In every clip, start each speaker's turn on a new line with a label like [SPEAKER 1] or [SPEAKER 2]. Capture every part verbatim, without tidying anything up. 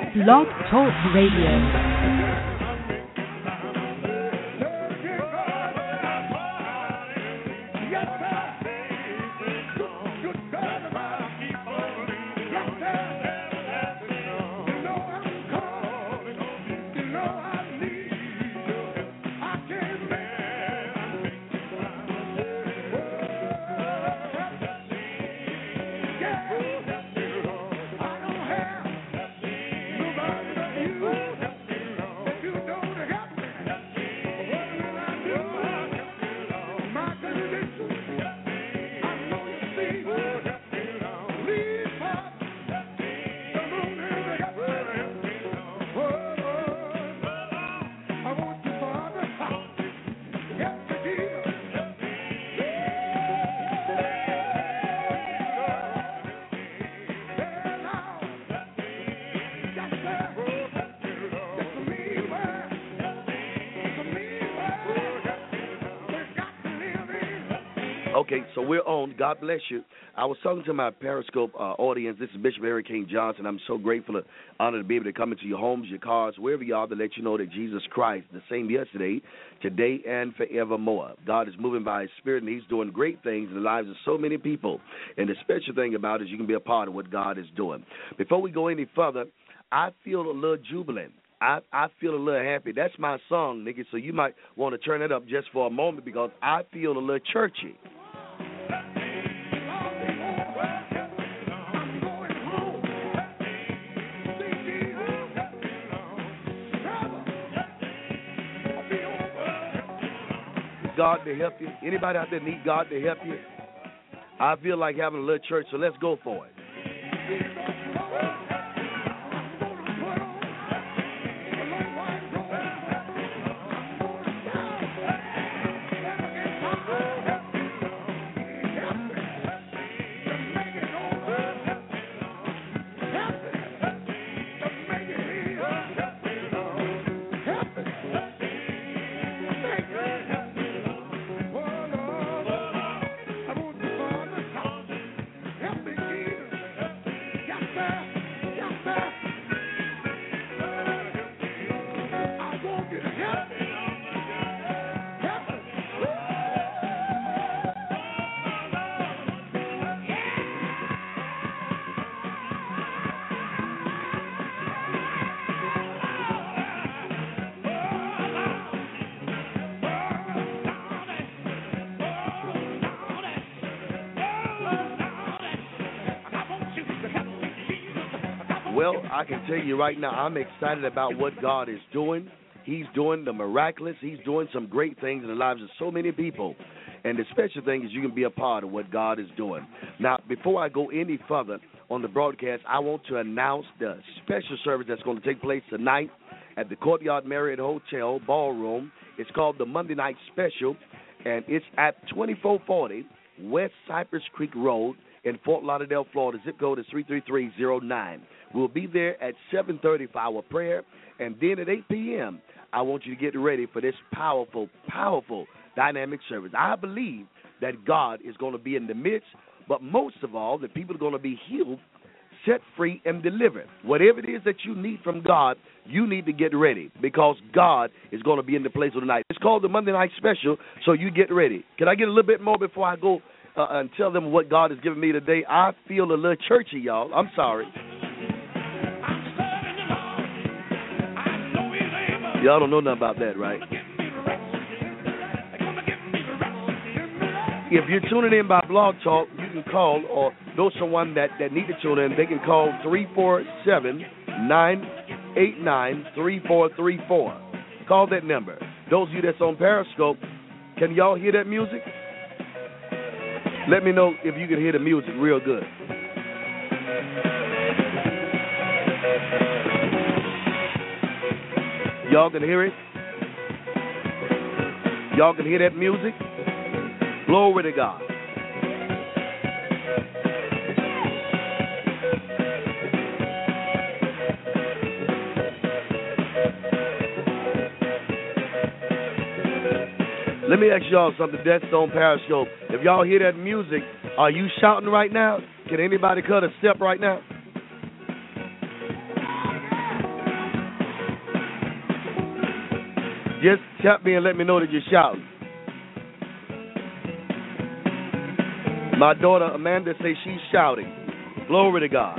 [SPEAKER 1] Blog Talk Radio.
[SPEAKER 2] Okay, so we're on. God bless you. I was talking to my Periscope uh, audience. This is Bishop Eric King Johnson. I'm so grateful and honored to be able to come into your homes, your cars, wherever you are, to let you know that Jesus Christ, the same yesterday, today, and forevermore. God is moving by His Spirit, and He's doing great things in the lives of so many people. And the special thing about it is you can be a part of what God is doing. Before we go any further, I feel a little jubilant. I, I feel a little happy. That's my song, nigga, so you might want to turn it up just for a moment because I feel a little churchy. God to help you. Anybody out there need God to help you? I feel like having a little church, so let's go for it. Well, I can tell you right now, I'm excited about what God is doing. He's doing the miraculous. He's doing some great things in the lives of so many people. And the special thing is you can be a part of what God is doing. Now, before I go any further on the broadcast, I want to announce the special service that's going to take place tonight at the Courtyard Marriott Hotel Ballroom. It's called the Monday Night Special, and it's at twenty-four forty West Cypress Creek Road in Fort Lauderdale, Florida. Zip code is three three three zero nine. We'll be there at seven thirty for our prayer, and then at eight p.m., I want you to get ready for this powerful, powerful dynamic service. I believe that God is going to be in the midst, but most of all, that people are going to be healed, set free, and delivered. Whatever it is that you need from God, you need to get ready because God is going to be in the place of the night. It's called the Monday Night Special, so you get ready. Can I get a little bit more before I go uh, and tell them what God has given me today? I feel a little churchy, y'all. I'm sorry. Y'all don't know nothing about that, right? If you're tuning in by Blog Talk, you can call, or know someone that, that need to tune in, they can call three four seven, nine eight nine, three four three four. Call that number. Those of you that's on Periscope, can y'all hear that music? Let me know if you can hear the music real good. Y'all can hear it? Y'all can hear that music? Glory to God. Let me ask y'all something that's on Periscope. If y'all hear that music, are you shouting right now? Can anybody cut a step right now? Just tap me and let me know that you're shouting. My daughter Amanda says she's shouting. Glory to God.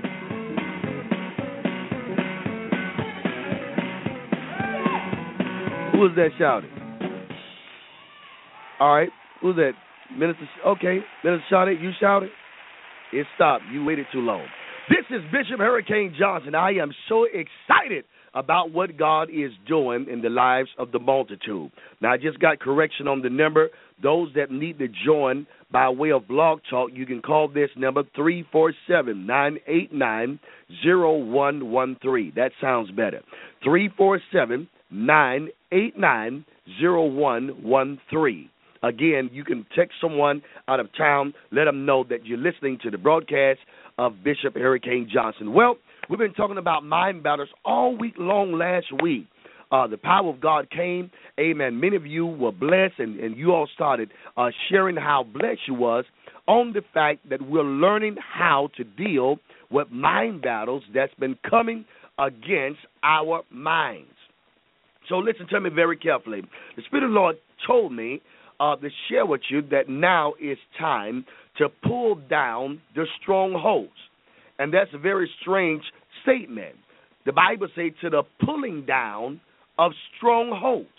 [SPEAKER 2] Who is that shouting? All right. Who's that? Minister. Okay. Minister Shouting. You shouting? It stopped. You waited too long. This is Bishop Hurricane Johnson. I am so excited about what God is doing in the lives of the multitude. Now, I just got correction on the number. Those that need to join by way of Blog Talk, you can call this number three four seven, nine eight nine, zero one one three. That sounds better. three four seven, nine eight nine, zero one one three. Again, you can text someone out of town, let them know that you're listening to the broadcast of Bishop Hurricane Johnson. Well, we've been talking about mind battles all week long last week. Uh, the power of God came. Amen. Many of you were blessed, and, and you all started uh, sharing how blessed you was on the fact that we're learning how to deal with mind battles that's been coming against our minds. So listen to me very carefully. The Spirit of the Lord told me uh, to share with you that now is time to pull down the strongholds. And that's a very strange statement. The Bible says to the pulling down of strongholds.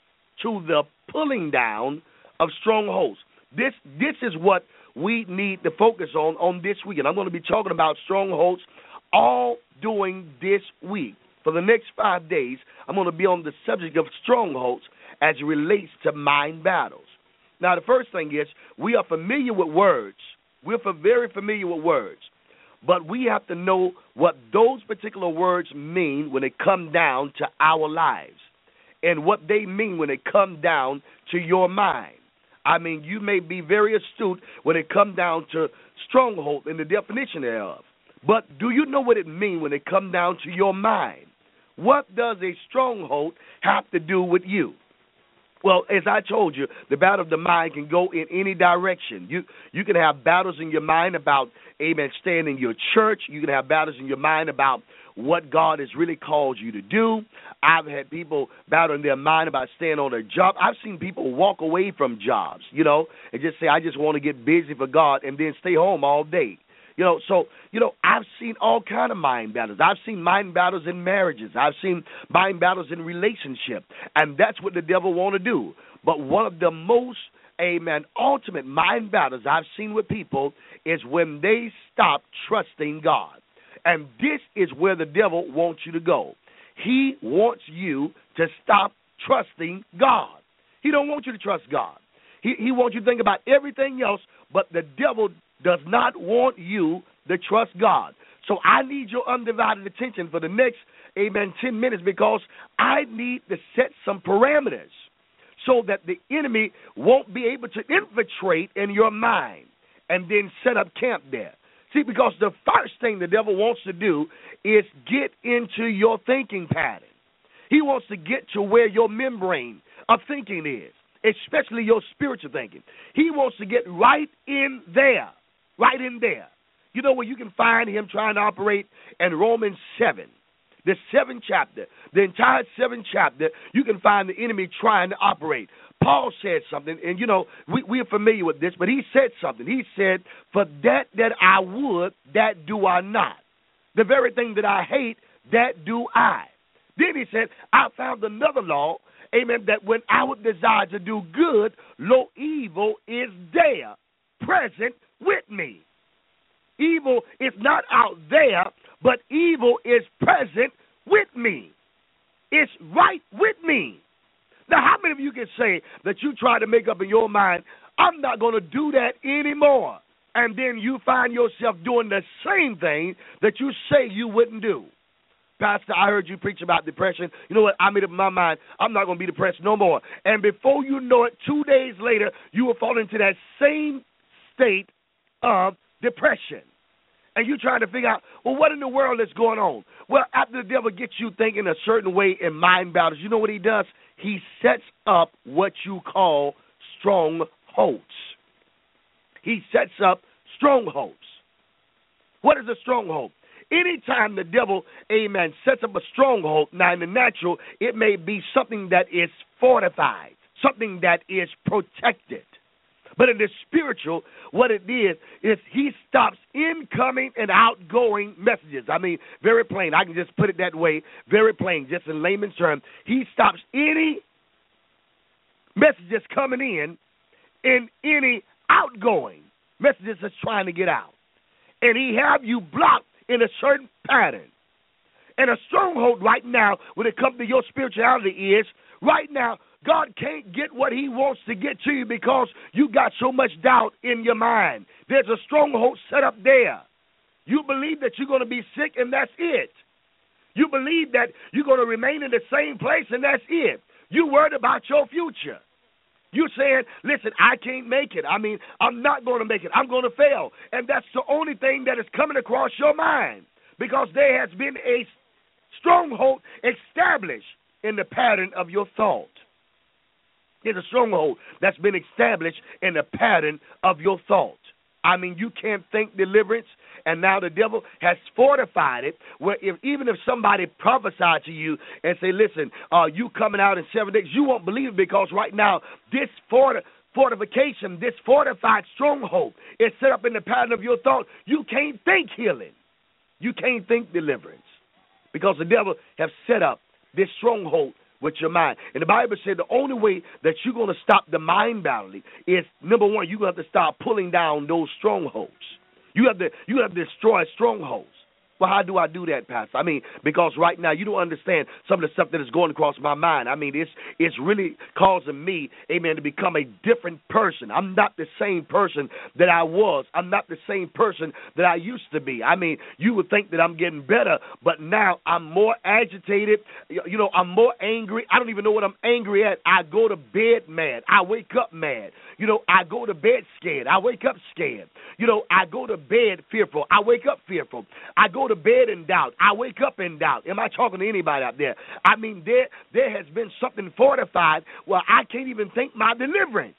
[SPEAKER 2] To the pulling down of strongholds. This this is what we need to focus on on this week. And I'm going to be talking about strongholds all during this week. For the next five days, I'm going to be on the subject of strongholds as it relates to mind battles. Now, the first thing is we are familiar with words. We're very familiar with words. But we have to know what those particular words mean when they come down to our lives and what they mean when they come down to your mind. I mean, you may be very astute when it comes down to stronghold and the definition thereof. But do you know what it means when it comes down to your mind? What does a stronghold have to do with you? Well, as I told you, the battle of the mind can go in any direction. You you can have battles in your mind about, amen, staying in your church. You can have battles in your mind about what God has really called you to do. I've had people battle in their mind about staying on their job. I've seen people walk away from jobs, you know, and just say, I just want to get busy for God and then stay home all day. You know, so, you know, I've seen all kind of mind battles. I've seen mind battles in marriages. I've seen mind battles in relationships. And that's what the devil want to do. But one of the most, amen, ultimate mind battles I've seen with people is when they stop trusting God. And this is where the devil wants you to go. He wants you to stop trusting God. He don't want you to trust God. He, he wants you to think about everything else, but the devil does not want you to trust God. So I need your undivided attention for the next, amen, ten minutes because I need to set some parameters so that the enemy won't be able to infiltrate in your mind and then set up camp there. See, because the first thing the devil wants to do is get into your thinking pattern. He wants to get to where your membrane of thinking is, especially your spiritual thinking. He wants to get right in there. Right in there. You know where you can find him trying to operate in Romans seven, the seventh chapter, the entire seventh chapter, you can find the enemy trying to operate. Paul said something, and, you know, we, we are familiar with this, but he said something. He said, for that that I would, that do I not. The very thing that I hate, that do I. Then he said, I found another law, amen, that when I would desire to do good, lo, evil is there, present with me. Evil is not out there, but evil is present with me. It's right with me. Now, how many of you can say that you try to make up in your mind, I'm not going to do that anymore, and then you find yourself doing the same thing that you say you wouldn't do? Pastor, I heard you preach about depression. You know what? I made up my mind. I'm not going to be depressed no more. And before you know it, two days later, you will fall into that same state of depression. And you're trying to figure out, well, what in the world is going on? Well, after the devil gets you thinking a certain way in mind battles, you know what he does? He sets up what you call strongholds. He sets up strongholds. What is a stronghold? anytime the devil, amen, sets up a stronghold, now in the natural, it may be something that is fortified, something that is protected. But in the spiritual, what it is, is he stops incoming and outgoing messages. I mean, very plain. I can just put it that way, very plain, just in layman's terms. He stops any messages coming in and any outgoing messages that's trying to get out. And he have you blocked in a certain pattern. And a stronghold right now, when it comes to your spirituality, is right now, God can't get what he wants to get to you because you got so much doubt in your mind. There's a stronghold set up there. You believe that you're going to be sick, and that's it. You believe that you're going to remain in the same place, and that's it. You worried about your future. You saying, listen, I can't make it. I mean, I'm not going to make it. I'm going to fail. And that's the only thing that is coming across your mind because there has been a stronghold established in the pattern of your thought. There's a stronghold that's been established in the pattern of your thought. I mean, you can't think deliverance, and now the devil has fortified it where if, even if somebody prophesied to you and say, listen, uh, you coming out in seven days, you won't believe it because right now this forti- fortification, this fortified stronghold is set up in the pattern of your thought. You can't think healing. You can't think deliverance because the devil has set up this stronghold with your mind. And the Bible said the only way that you're going to stop the mind battling is, number one, you're going to have to start pulling down those strongholds. You have to you have to destroy strongholds. Well, how do I do that, Pastor? I mean, because right now you don't understand some of the stuff that is going across my mind. I mean, it's it's really causing me, amen, to become a different person. I'm not the same person that I was. I'm not the same person that I used to be. I mean, you would think that I'm getting better, but now I'm more agitated. You know, I'm more angry. I don't even know what I'm angry at. I go to bed mad. I wake up mad. You know, I go to bed scared. I wake up scared. You know, I go to bed fearful. I wake up fearful. I go to bed in doubt. I wake up in doubt. Am I talking to anybody out there? I mean, there there has been something fortified where I can't even think my deliverance.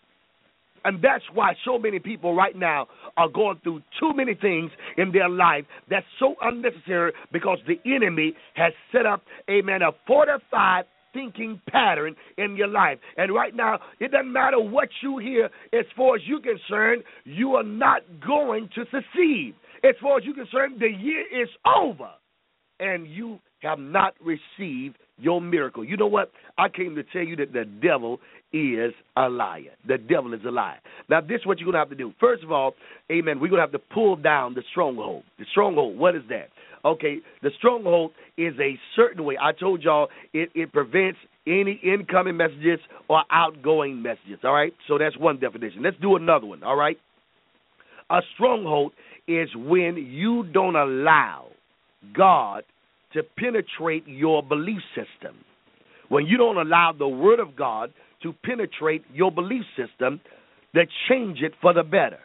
[SPEAKER 2] And that's why so many people right now are going through too many things in their life that's so unnecessary because the enemy has set up, amen, a fortified thinking pattern in your life. And right now, it doesn't matter what you hear, as far as you're concerned, you are not going to succeed. As far as you're concerned, the year is over, and you have not received your miracle. You know what? I came to tell you that the devil is a liar. The devil is a liar. Now, this is what you're going to have to do. First of all, amen, we're going to have to pull down the stronghold. The stronghold, what is that? Okay, the stronghold is a certain way. I told y'all it, it prevents any incoming messages or outgoing messages, all right? So that's one definition. Let's do another one, all right? A stronghold is when you don't allow God to penetrate your belief system. When you don't allow the Word of God to penetrate your belief system that change it for the better.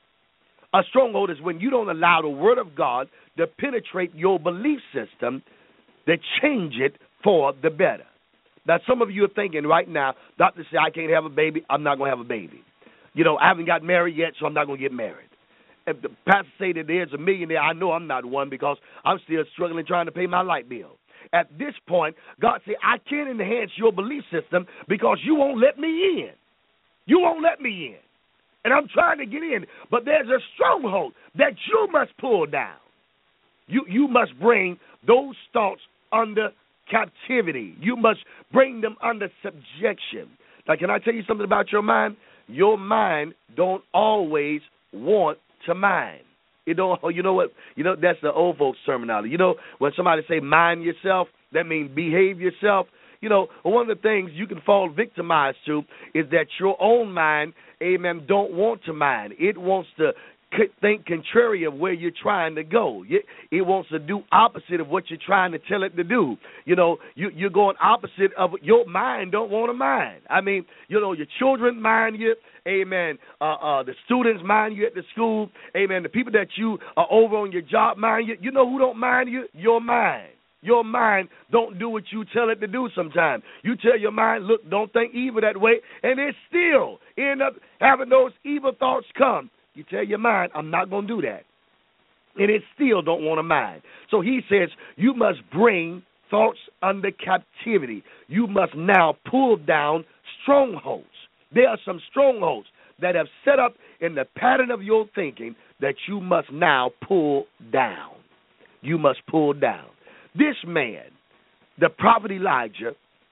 [SPEAKER 2] A stronghold is when you don't allow the Word of God to penetrate your belief system that change it for the better. Now, some of you are thinking right now, doctor said I can't have a baby, I'm not going to have a baby. You know, I haven't got married yet, so I'm not going to get married. If the pastor say that there's a millionaire, I know I'm not one because I'm still struggling trying to pay my light bill. At this point, God said, I can't enhance your belief system because you won't let me in. You won't let me in. And I'm trying to get in, but there's a stronghold that you must pull down. You you must bring those thoughts under captivity. You must bring them under subjection. Now, can I tell you something about your mind? Your mind don't always want to mind. You know, you know what? You know, that's the old folks terminology. You know, when somebody say mind yourself, that means behave yourself. You know, one of the things you can fall victimized to is that your own mind, amen, don't want to mind. It wants to think contrary of where you're trying to go. It wants to do opposite of what you're trying to tell it to do. You know, you, you're going opposite of your mind don't want to mind. I mean, you know, your children mind you. Amen. Uh, uh, the students mind you at the school. Amen. The people that you are over on your job mind you. You know who don't mind you? Your mind. Your mind don't do what you tell it to do sometimes. You tell your mind, look, don't think evil that way, and it still end up having those evil thoughts come. You tell your mind, I'm not going to do that. and it still don't want to mind. So he says, you must bring thoughts under captivity. You must now pull down strongholds. There are some strongholds that have set up in the pattern of your thinking that you must now pull down. You must pull down. This man, the prophet Elijah,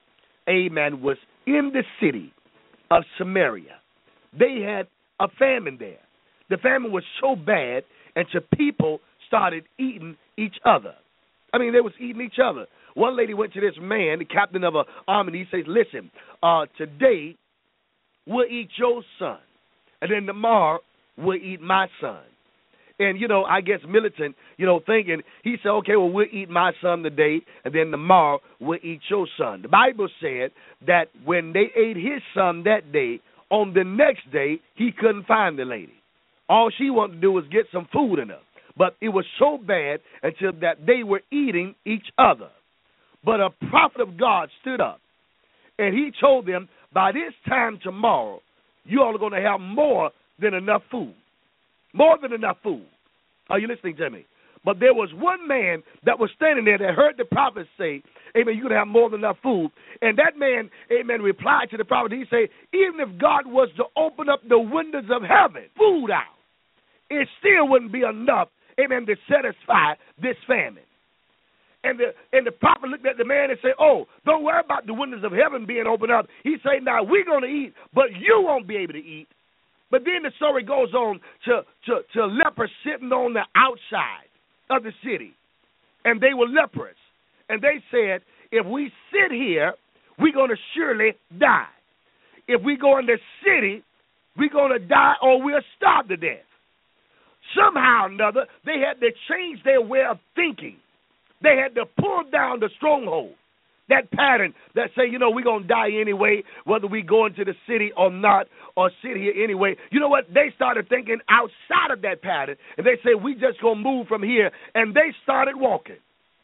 [SPEAKER 2] amen, was in the city of Samaria. They had a famine there. The famine was so bad, and the people started eating each other. I mean, they was eating each other. One lady went to this man, the captain of an army, and he says, listen, uh, today we'll eat your son, and then tomorrow we'll eat my son. And, you know, I guess militant, you know, thinking, he said, okay, well, we'll eat my son today, and then tomorrow we'll eat your son. The Bible said that when they ate his son that day, on the next day, he couldn't find the lady. All she wanted to do was get some food in her. But it was so bad until that they were eating each other. But a prophet of God stood up, and he told them, by this time tomorrow, you all are going to have more than enough food. More than enough food. Are you listening to me? But there was one man that was standing there that heard the prophet say, amen, you're going to have more than enough food. And that man, amen, replied to the prophet. He said, even if God was to open up the windows of heaven, food out, it still wouldn't be enough, amen, to satisfy this famine. And the and the prophet looked at the man and said, oh, don't worry about the windows of heaven being opened up. He said, now we're going to eat, but you won't be able to eat. But then the story goes on to, to, to lepers sitting on the outside of the city. And they were lepers. And they said, if we sit here, we're going to surely die. If we go in the city, we're going to die or we'll starve to death. Somehow or another, they had to change their way of thinking. They had to pull down the stronghold, that pattern that say, you know, we're going to die anyway, whether we go into the city or not, or sit here anyway. You know what? They started thinking outside of that pattern, and they say, we just going to move from here, and they started walking.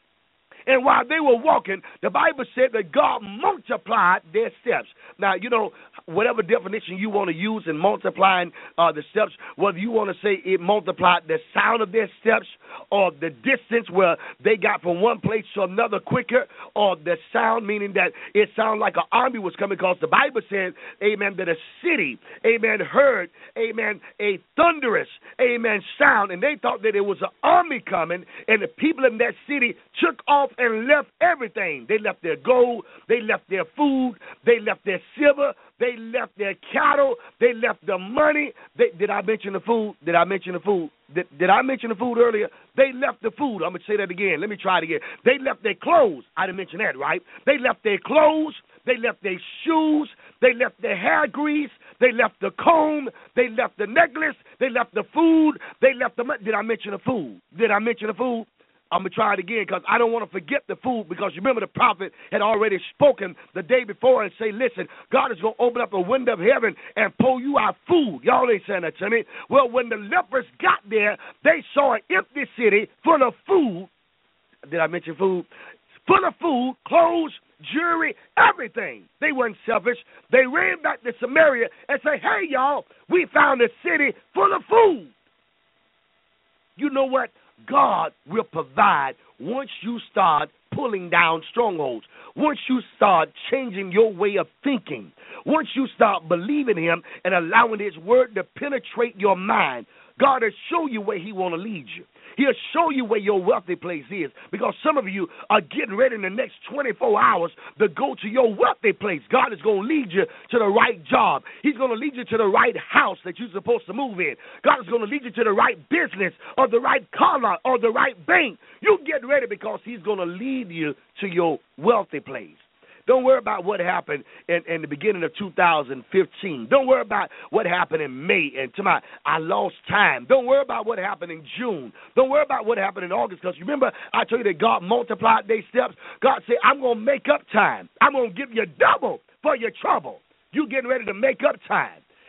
[SPEAKER 2] And while they were walking, the Bible said that God multiplied their steps. Now, you know, whatever definition you want to use in multiplying uh, the steps, whether you want to say it multiplied the sound of their steps or the distance where they got from one place to another quicker, or the sound, meaning that it sounded like an army was coming, because the Bible said, amen, that a city, amen, heard, amen, a thunderous, amen, sound, and they thought that it was an army coming, and the people in that city took off and left everything. They left their gold, they left their food, they left their silver, they left their cattle, they left the money. They, did I mention the food? Did I mention the food? Did, did I mention the food earlier? They left the food. I'm going to say that again. Let me try it again. They left their clothes. I didn't mention that, right? They left their clothes. They left their shoes. They left their hair grease. They left the comb. They left the necklace. They left the food. They left the money. Did I mention the food? Did I mention the food? I'm going to try it again, because I don't want to forget the food, because you remember the prophet had already spoken the day before and say, listen, God is going to open up a window of heaven and pour you out food. Y'all ain't saying that to me. Well, when the lepers got there, they saw an empty city full of food. Did I mention food? Full of food, clothes, jewelry, everything. They weren't selfish. They ran back to Samaria and said, hey, y'all, we found a city full of food. You know what? God will provide once you start pulling down strongholds, once you start changing your way of thinking, once you start believing him and allowing his word to penetrate your mind. God will show you where he want to lead you. He'll show you where your wealthy place is, because some of you are getting ready in the next twenty-four hours to go to your wealthy place. God is going to lead you to the right job. He's going to lead you to the right house that you're supposed to move in. God is going to lead you to the right business or the right car lot or the right bank. You get ready, because he's going to lead you to your wealthy place. Don't worry about what happened in, in the beginning of two thousand fifteen. Don't worry about what happened in May and to my I lost time. Don't worry about what happened in June. Don't worry about what happened in August, because remember I told you that God multiplied their steps. God said, I'm going to make up time. I'm going to give you double for your trouble. You getting ready to make up time.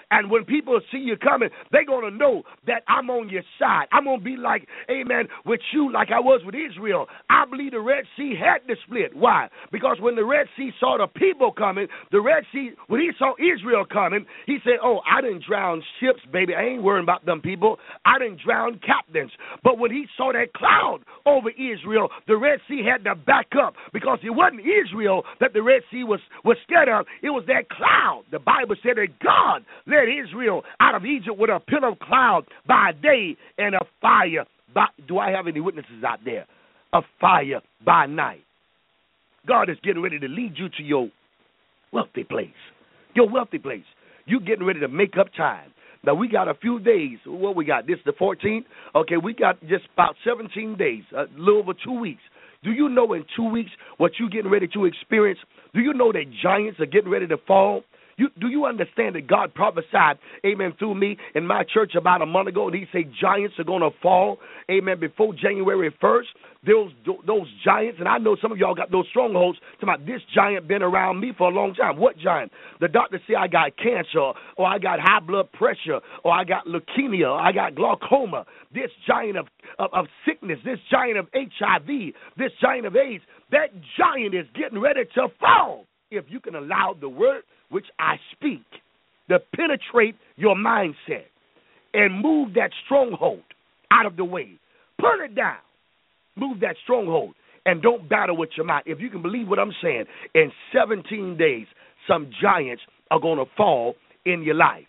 [SPEAKER 2] And when people see you coming, they're going to know that I'm on your side. I'm going to be like, amen, with you like I was with Israel. I believe the Red Sea had to split. Why? Because when the Red Sea saw the people coming, the Red Sea, when he saw Israel coming, he said, oh, I didn't drown ships, baby. I ain't worrying about them people. I didn't drown captains. But when he saw that cloud over Israel, the Red Sea had to back up because it wasn't Israel that the Red Sea was, was scared of. It was that cloud. The Bible said that God led Israel out of Egypt with a pillar of cloud by day and a fire. By, do I have any witnesses out there? A fire by night. God is getting ready to lead you to your wealthy place. Your wealthy place. You getting ready to make up time. Now, we got a few days. What we got? This is the fourteenth? Okay, we got just about seventeen days, a little over two weeks. Do you know in two weeks what you're getting ready to experience? Do you know that giants are getting ready to fall? You, do you understand that God prophesied, amen, through me in my church about a month ago, and he said giants are going to fall, amen, before January first? Those those giants, and I know some of y'all got those strongholds, talking about this giant been around me for a long time. What giant? The doctor say I got cancer, or I got high blood pressure, or I got leukemia, or I got glaucoma. This giant of, of, of sickness, this giant of H I V, this giant of AIDS, that giant is getting ready to fall if you can allow the word which I speak to penetrate your mindset and move that stronghold out of the way. Pull it down. Move that stronghold and don't battle with your mind. If you can believe what I'm saying, in seventeen days, some giants are going to fall in your life.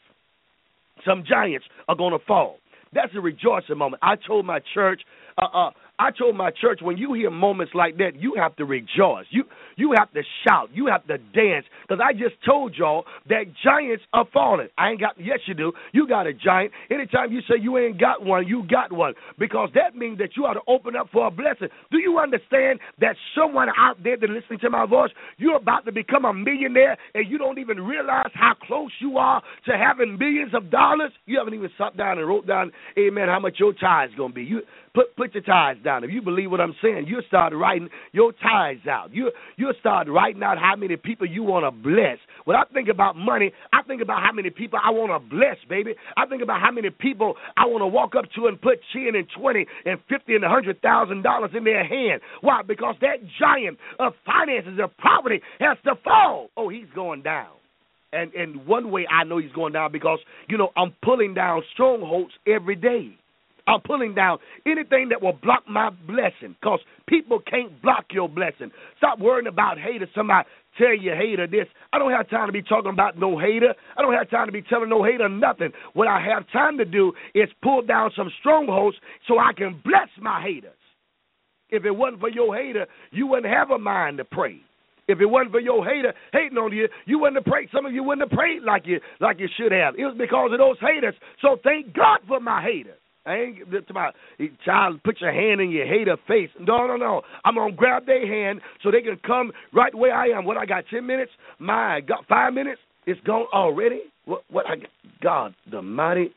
[SPEAKER 2] Some giants are going to fall. That's a rejoicing moment. I told my church, uh, uh, I told my church, when you hear moments like that, you have to rejoice. You you have to shout. You have to dance. Because I just told y'all that giants are falling. I ain't got, yes you do. You got a giant. Anytime you say you ain't got one, you got one. Because that means that you ought to open up for a blessing. Do you understand that someone out there that's listening to my voice, you're about to become a millionaire and you don't even realize how close you are to having millions of dollars? You haven't even sat down and wrote down, amen, how much your tithe is going to be. You Put put your tithes down. If you believe what I'm saying, you'll start writing your tithes out. You, you'll start writing out how many people you want to bless. When I think about money, I think about how many people I want to bless, baby. I think about how many people I want to walk up to and put ten and twenty and fifty and one hundred thousand dollars in their hand. Why? Because that giant of finances, of poverty, has to fall. Oh, he's going down. And, and one way I know he's going down because, you know, I'm pulling down strongholds every day. I'm pulling down anything that will block my blessing because people can't block your blessing. Stop worrying about haters. Somebody tell you hater this. I don't have time to be talking about no hater. I don't have time to be telling no hater nothing. What I have time to do is pull down some strongholds so I can bless my haters. If it wasn't for your hater, you wouldn't have a mind to pray. If it wasn't for your hater hating on you, you wouldn't have prayed. Some of you wouldn't have prayed like you like you should have. It was because of those haters. So thank God for my haters. I ain't to my child, put your hand in your hater face. No, no, no. I'm going to grab their hand so they can come right where I am. What, I got ten minutes? My God, five minutes? It's gone already? What, what I got? God the mighty.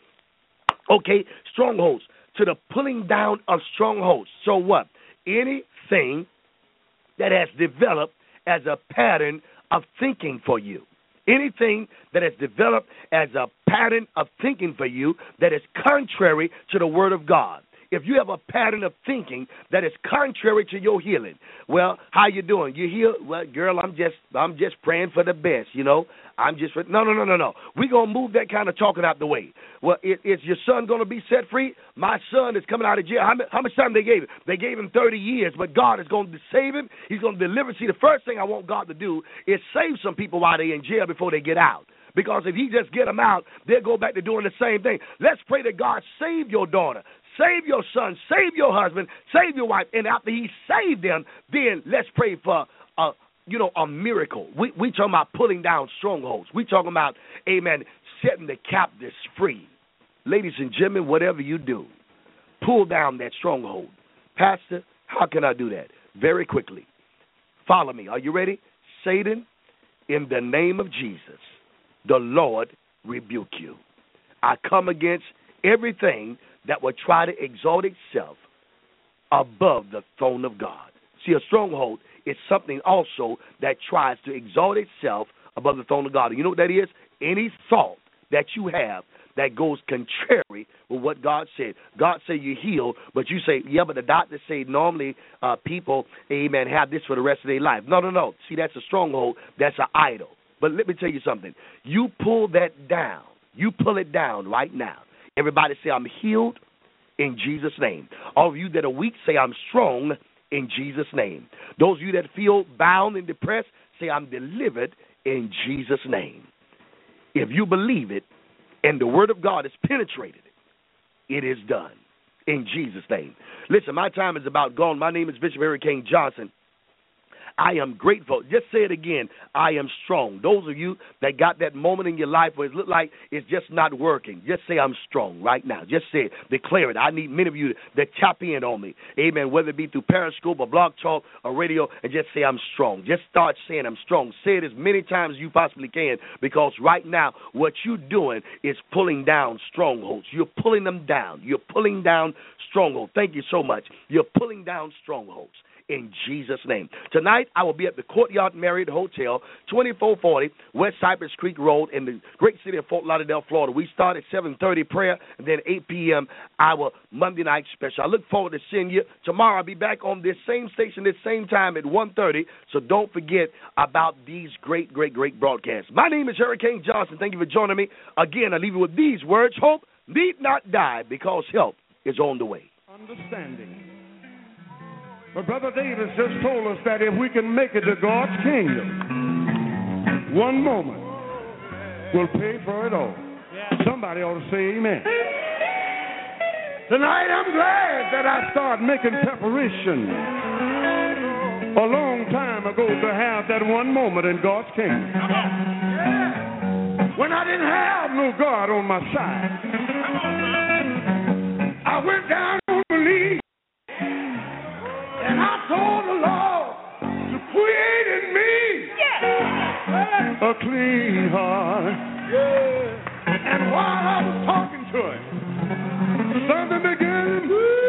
[SPEAKER 2] Okay, strongholds. To the pulling down of strongholds. So what? Anything that has developed as a pattern of thinking for you. Anything that has developed as a pattern of thinking for you that is contrary to the Word of God. If you have a pattern of thinking that is contrary to your healing, well, how you doing? You heal? Well, girl, I'm just I'm just praying for the best, you know. I'm just no, no, no, no, no. We're going to move that kind of talking out the way. Well, is, is your son going to be set free? My son is coming out of jail. How, how much time they gave him? They gave him thirty years, but God is going to save him. He's going to deliver. See, the first thing I want God to do is save some people while they're in jail before they get out. Because if he just get them out, they'll go back to doing the same thing. Let's pray that God save your daughter. Save your son, save your husband, save your wife, and after he saved them, then let's pray for a, you know, a miracle. We we talking about pulling down strongholds. We talking about, amen, setting the captives free. Ladies and gentlemen, whatever you do, pull down that stronghold. Pastor, how can I do that? Very quickly. Follow me. Are you ready? Satan, in the name of Jesus, the Lord rebuke you. I come against everything that will try to exalt itself above the throne of God. See, a stronghold is something also that tries to exalt itself above the throne of God. And you know what that is? Any thought that you have that goes contrary with what God said. God said you're healed, but you say, yeah, but the doctors say normally uh, people, amen, have this for the rest of their life. No, no, no. See, that's a stronghold. That's an idol. But let me tell you something. You pull that down. You pull it down right now. Everybody say, I'm healed in Jesus' name. All of you that are weak, say, I'm strong in Jesus' name. Those of you that feel bound and depressed, say, I'm delivered in Jesus' name. If you believe it and the word of God has penetrated it, it is done in Jesus' name. Listen, my time is about gone. My name is Bishop Hurricane Johnson. I am grateful. Just say it again. I am strong. Those of you that got that moment in your life where it looked like it's just not working, just say I'm strong right now. Just say it. Declare it. I need many of you that tap in on me. Amen. Whether it be through Periscope or Blog Talk or radio, and just say I'm strong. Just start saying I'm strong. Say it as many times as you possibly can, because right now what you're doing is pulling down strongholds. You're pulling them down. You're pulling down strongholds. Thank you so much. You're pulling down strongholds. In Jesus' name. Tonight, I will be at the Courtyard Marriott Hotel, twenty-four forty West Cypress Creek Road in the great city of Fort Lauderdale, Florida. We start at seven thirty prayer, and then eight p.m. our Monday night special. I look forward to seeing you. Tomorrow, I'll be back on this same station, this same time at one thirty, so don't forget about these great, great, great broadcasts. My name is Hurricane Johnson. Thank you for joining me. Again, I leave you with these words. Hope need not die, because help is on the way.
[SPEAKER 3] Understanding. But Brother Davis just told us that if we can make it to God's kingdom, one moment will pay for it all. Yeah. Somebody ought to say amen. Tonight I'm glad that I started making preparation a long time ago to have that one moment in God's kingdom. When I didn't have no God on my side, I went down on my knees. And I told the Lord to create in me yeah. a clean heart. Yeah. And while I was talking to him, something began.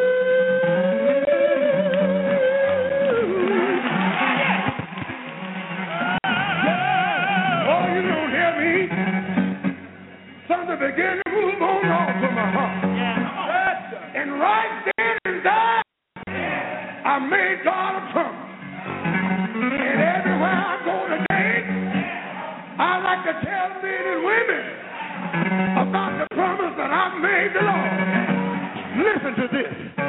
[SPEAKER 3] Oh, you don't hear me? Something began to move on off of my heart. Yeah. And right then and there, I made God a promise. And everywhere I go today, I like to tell men and women about the promise that I made the Lord. Listen to this.